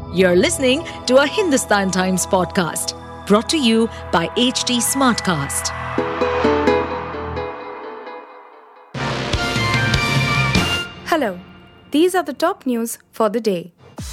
You're listening to a Hindustan Times podcast brought to you by HT Smartcast. Hello, these are the top news for the day.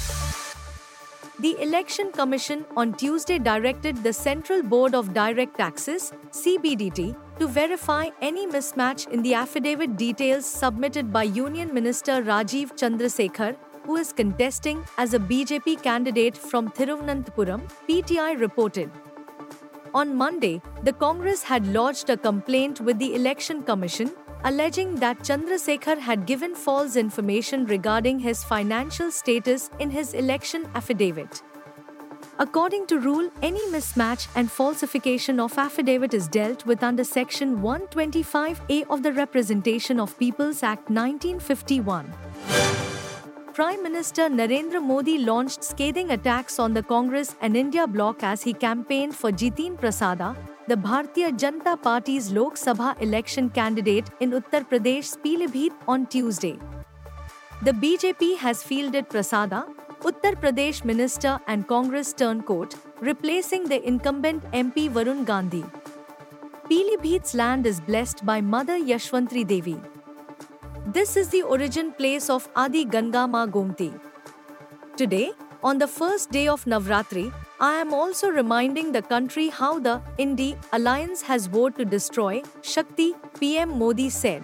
The Election Commission on Tuesday directed the Central Board of Direct Taxes (CBDT) to verify any mismatch in the affidavit details submitted by Union Minister Rajiv Chandrasekhar, who is contesting as a BJP candidate from Thiruvananthapuram, PTI reported. On Monday, the Congress had lodged a complaint with the Election Commission, alleging that Chandrasekhar had given false information regarding his financial status in his election affidavit. According to rule, any mismatch and falsification of affidavit is dealt with under Section 125A of the Representation of Peoples Act 1951. Prime Minister Narendra Modi launched scathing attacks on the Congress and India bloc as he campaigned for Jitin Prasada, the Bharatiya Janata Party's Lok Sabha election candidate in Uttar Pradesh Pilibhit on Tuesday. The BJP has fielded Prasada, Uttar Pradesh minister and Congress turncoat, replacing the incumbent MP Varun Gandhi. Pilibhit's land is blessed by Mother Yashwantri Devi. This is the origin place of Adi Ganga Ma Gomti. Today, on the first day of Navratri, I am also reminding the country how the Indi alliance has vowed to destroy Shakti, PM Modi said.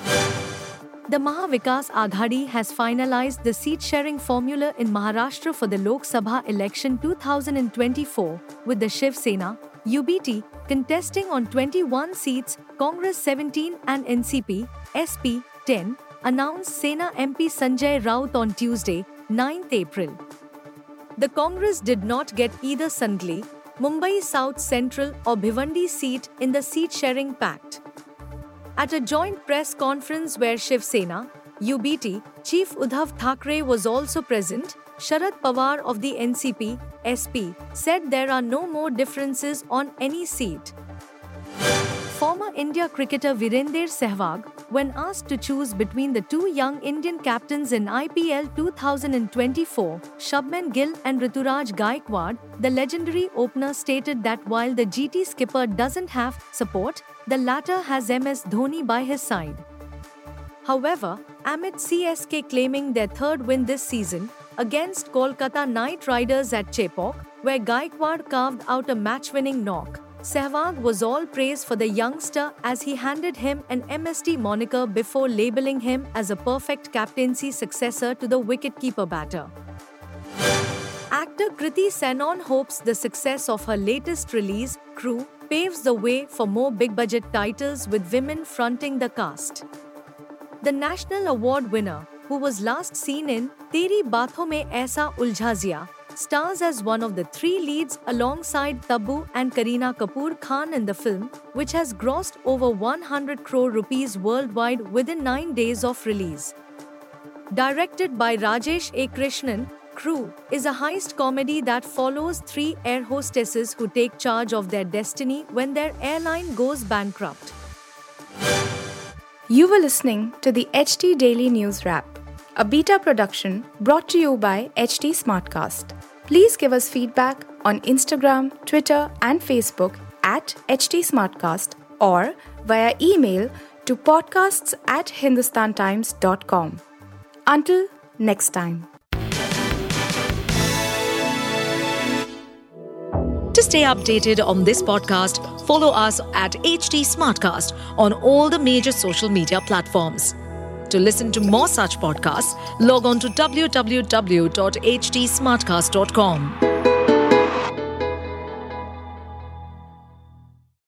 The Mahavikas Aghadi has finalized the seat-sharing formula in Maharashtra for the Lok Sabha election 2024, with the Shiv Sena, UBT, contesting on 21 seats, Congress 17 and NCP, SP, 10, announced Sena MP Sanjay Raut on Tuesday, 9th April. The Congress did not get either Sangli, Mumbai South Central or Bhiwandi seat in the seat-sharing pact. At a joint press conference where Shiv Sena, UBT, Chief Uddhav Thackeray was also present, Sharad Pawar of the NCP, SP, said there are no more differences on any seat. Former India cricketer Virender Sehwag, when asked to choose between the two young Indian captains in IPL 2024, Shubman Gill and Rituraj Gaikwad, the legendary opener stated that while the GT skipper doesn't have support, the latter has MS Dhoni by his side. However, amid CSK claiming their third win this season, against Kolkata Knight Riders at Chepauk, where Gaikwad carved out a match-winning knock, Sehwag was all praise for the youngster as he handed him an MST moniker before labeling him as a perfect captaincy successor to the wicket-keeper batter. Actor Kriti Sanon hopes the success of her latest release, Crew, paves the way for more big-budget titles with women fronting the cast. The National Award winner, who was last seen in Teri Baathon Mein Aisa Uljha Ziya, stars as one of the three leads alongside Tabu and Kareena Kapoor Khan in the film, which has grossed over 100 crore rupees worldwide within 9 days of release. Directed by Rajesh A. Krishnan, Crew is a heist comedy that follows three air hostesses who take charge of their destiny when their airline goes bankrupt. You were listening to the HT Daily News Wrap, a beta production brought to you by HT Smartcast. Please give us feedback on Instagram, Twitter and Facebook at HT Smartcast or via email to podcasts@hindustantimes.com. Until next time. To stay updated on this podcast, follow us at HT Smartcast on all the major social media platforms. To listen to more such podcasts, log on to www.htsmartcast.com.